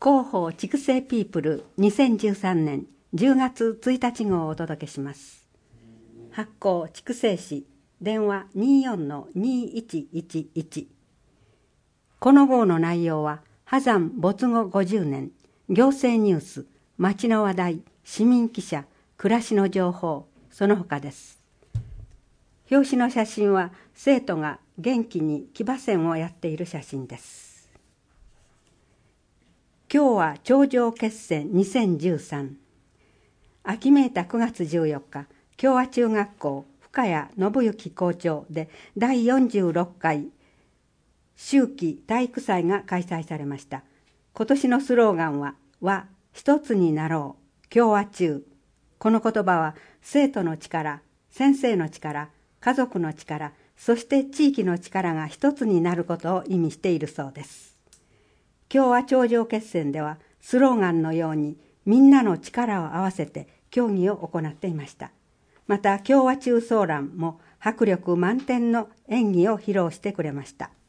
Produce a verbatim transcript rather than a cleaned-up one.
広報畜生ピープルにせんじゅうさんねんじゅうがつついたち号をお届けします。発行畜生誌電話 にじゅうよんのにいちいちいち。この号の内容は波山没後ごじゅうねん、行政ニュース、町の話題、市民記者、暮らしの情報、その他です。表紙の写真は生徒が元気に騎馬戦をやっている写真です。今日は頂上決戦にせんじゅうさん。秋めいたくがつじゅうよっか、共和中学校深谷信之校長でだいよんじゅうろっかい秋季体育祭が開催されました。今年のスローガンは「和一つになろう共和中」。この言葉は生徒の力、先生の力、家族の力、そして地域の力が一つになることを意味しているそうです。共和頂上決戦ではスローガンのようにみんなの力を合わせて競技を行っていました。また共和中ソーランも迫力満点の演技を披露してくれました。